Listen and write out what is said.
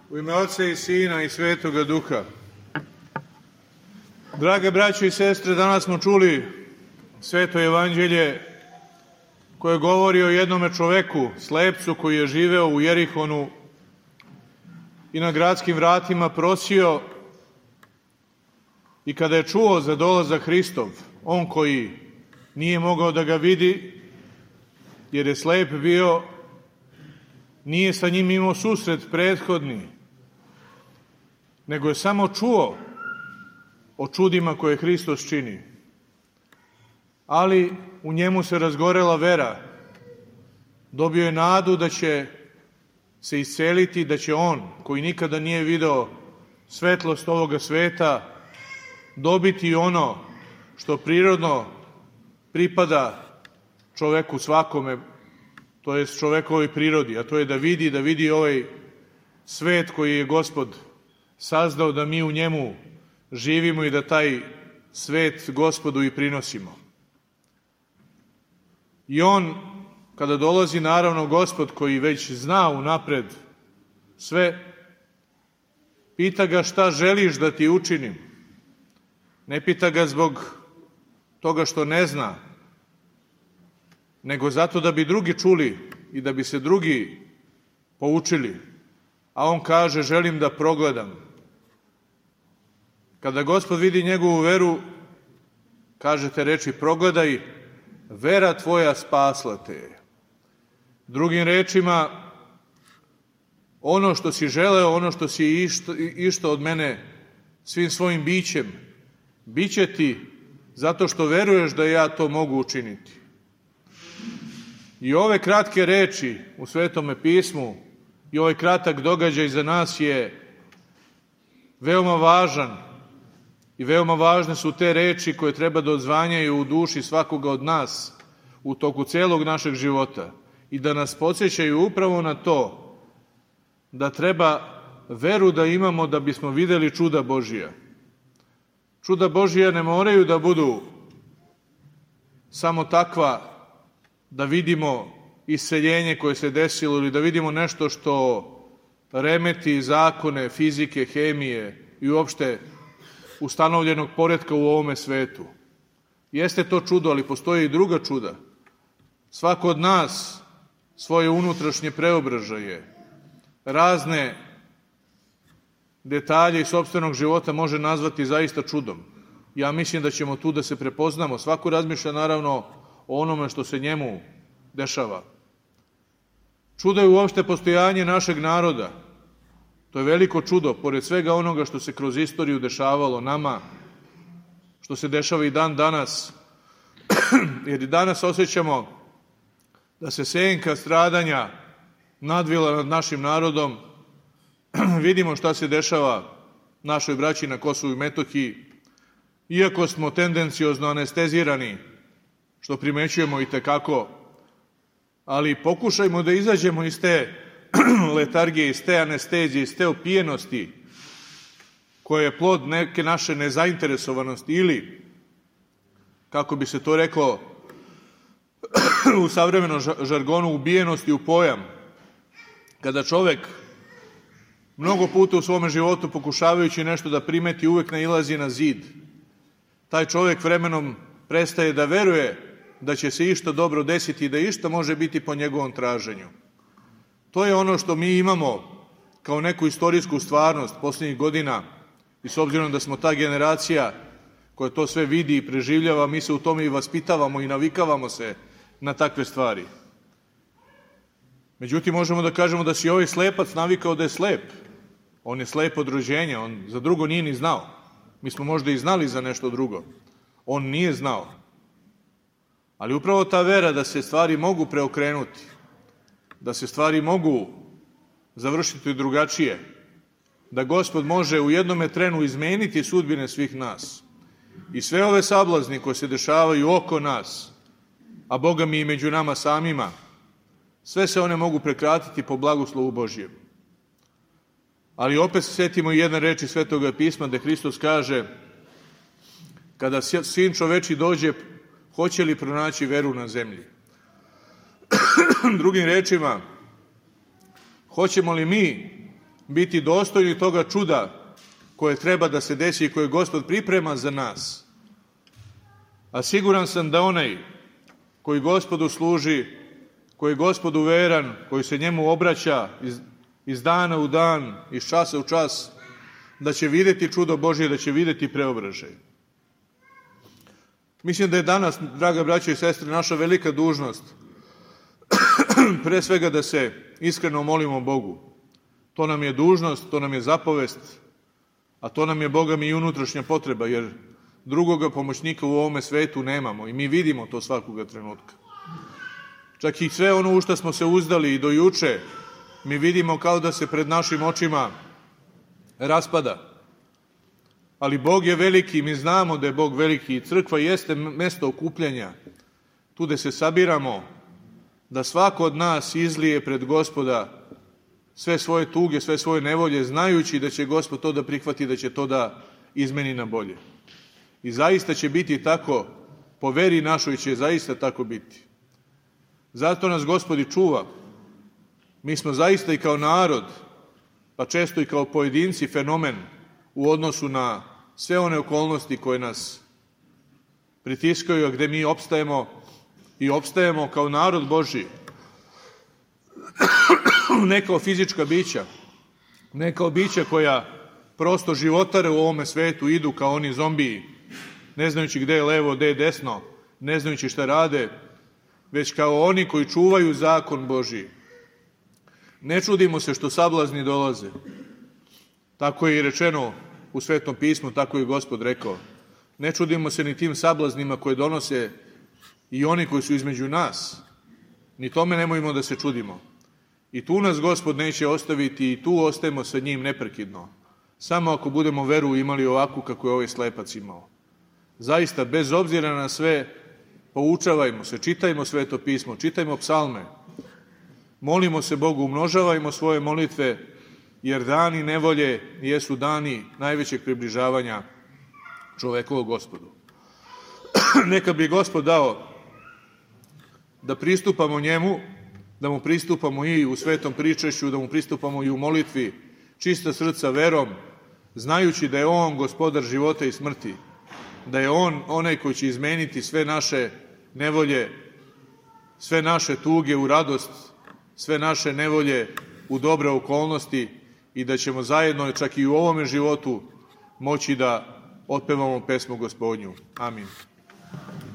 U ime Oca i Sina i Svetoga Duha. Drage braćo i sestre, danas smo čuli Sveto evanđelje koje govori o jednome čoveku, slepcu, koji je živeo u Jerihonu i na gradskim vratima prosio, i kada je čuo za dolazak Hristov, on koji nije mogao da ga vidi jer je slep bio, nije sa njim imao susret prethodni, nego je samo čuo o čudima koje Hristos čini. Ali u njemu se razgorela vera. Dobio je nadu da će se isceliti, da će on, koji nikada nije video svetlost ovoga sveta, dobiti ono što prirodno pripada čoveku svakome, to je čovekovoj prirodi, a to je da vidi ovaj svet koji je Gospod sazdao, da mi u njemu živimo i da taj svet Gospodu i prinosimo. I on, kada dolazi, naravno, Gospod koji već zna unapred sve, pita ga šta želiš da ti učinim. Ne pita ga zbog toga što ne zna, nego zato da bi drugi čuli i da bi se drugi poučili. A on kaže, želim da progledam. Kada Gospod vidi njegovu veru, kažete reči, progledaj, vera tvoja spasla te. Drugim rečima, ono što si želeo, ono što si išto od mene svim svojim bićem, biće ti zato što veruješ da ja to mogu učiniti. I ove kratke reči u Svetome pismu i ovaj kratak događaj za nas je veoma važan i veoma važne su te reči koje treba da odzvanjaju u duši svakoga od nas u toku celog našeg života i da nas podsjećaju upravo na to da treba veru da imamo da bismo videli čuda Božija. Čuda Božija ne moraju da budu samo takva da vidimo isceljenje koje se desilo ili da vidimo nešto što remeti zakone fizike, hemije i uopšte ustanovljenog poretka u ovome svetu. Jeste to čudo, ali postoje i druga čuda. Svako od nas svoje unutrašnje preobražaje, razne detalje iz sopstvenog života može nazvati zaista čudom. Ja mislim da ćemo tu da se prepoznamo. Svako razmišlja naravno o onome što se njemu dešava. Čudo je uopšte postojanje našeg naroda. To je veliko čudo, pored svega onoga što se kroz istoriju dešavalo nama, što se dešava i dan danas, jer i danas osjećamo da se senka stradanja nadvila nad našim narodom. Vidimo šta se dešava našoj braći na Kosovu i Metohiji, iako smo tendenciozno anestezirani, što primećujemo i tekako, ali pokušajmo da izađemo iz te letargije, iz te anestezije, iz te opijenosti koja je plod neke naše nezainteresovanosti ili, kako bi se to reklo u savremenom žargonu, ubijenosti u pojam. Kada čovek mnogo puta u svome životu pokušavajući nešto da primeti uvek nailazi na zid, taj čovek vremenom prestaje da veruje da će se išta dobro desiti i da išta može biti po njegovom traženju. To je ono što mi imamo kao neku istorijsku stvarnost posljednjih godina i s obzirom da smo ta generacija koja to sve vidi i preživljava, mi se u tome i vaspitavamo i navikavamo se na takve stvari. Međutim, možemo da kažemo da si ovaj slepac navikao da je slep. On je slep od rođenja, on za drugo nije ni znao. Mi smo možda i znali za nešto drugo. On nije znao. Ali upravo ta vera da se stvari mogu preokrenuti, da se stvari mogu završiti drugačije, da Gospod može u jednome trenu izmeniti sudbine svih nas. I sve ove sablazni koje se dešavaju oko nas, a Boga mi i među nama samima, sve se one mogu prekratiti po blagoslovu Božijem. Ali opet se setimo i jedne reči Svetoga pisma gde Hristos kaže, kada Sin čoveči dođe, hoće li pronaći veru na zemlji? Drugim rečima, hoćemo li mi biti dostojni toga čuda koje treba da se desi i koje Gospod priprema za nas. A siguran sam da onaj koji Gospodu služi, koji je Gospodu veran, koji se njemu obraća iz dana u dan, iz časa u čas, da će vidjeti čudo Božje, da će vidjeti preobražaj. Mislim da je danas, draga braćo i sestre, naša velika dužnost pre svega da se iskreno molimo Bogu. To nam je dužnost, to nam je zapovest, a to nam je, Boga mi, i unutrašnja potreba, jer drugoga pomoćnika u ovome svetu nemamo i mi vidimo to svakoga trenutka. Čak i sve ono u što smo se uzdali i do juče, mi vidimo kao da se pred našim očima raspada. Ali Bog je veliki, mi znamo da je Bog veliki i crkva jeste mesto okupljanja, tu gde se sabiramo, da svako od nas izlije pred Gospoda sve svoje tuge, sve svoje nevolje, znajući da će Gospod to da prihvati, da će to da izmeni na bolje. I zaista će biti tako, po veri našoj će zaista tako biti. Zato nas Gospod i čuva. Mi smo zaista i kao narod, pa često i kao pojedinci, fenomen u odnosu na sve one okolnosti koje nas pritiskaju, a gde mi opstajemo i opstajemo kao narod Božji. Ne kao fizička bića, ne kao bića koja prosto životare u ovome svetu, idu kao oni zombiji, ne znajući gde je levo, gde je desno, ne znajući šta rade, već kao oni koji čuvaju zakon Božji. Ne čudimo se što sablazni dolaze. Tako je i rečeno u Svetom pismu, tako je Gospod rekao. Ne čudimo se ni tim sablaznima koje donose i oni koji su između nas. Ni tome nemojmo da se čudimo. I tu nas Gospod neće ostaviti i tu ostajemo sa njim neprekidno. Samo ako budemo veru imali ovakvu kako je ovaj slepac imao. Zaista, bez obzira na sve, poučavajmo se, čitajmo Sveto pismo, čitajmo psalme. Molimo se Bogu, umnožavajmo svoje molitve, jer dani nevolje jesu dani najvećeg približavanja čovekovu Gospodu. Neka bi Gospod dao da pristupamo njemu, da mu pristupamo i u svetom pričašću, da mu pristupamo i u molitvi, čista srca verom, znajući da je on gospodar života i smrti, da je on onaj koji će izmeniti sve naše nevolje, sve naše tuge u radost, sve naše nevolje u dobre okolnosti i da ćemo zajedno čak i u ovome životu moći da otpevamo pesmu Gospodnju. Amin.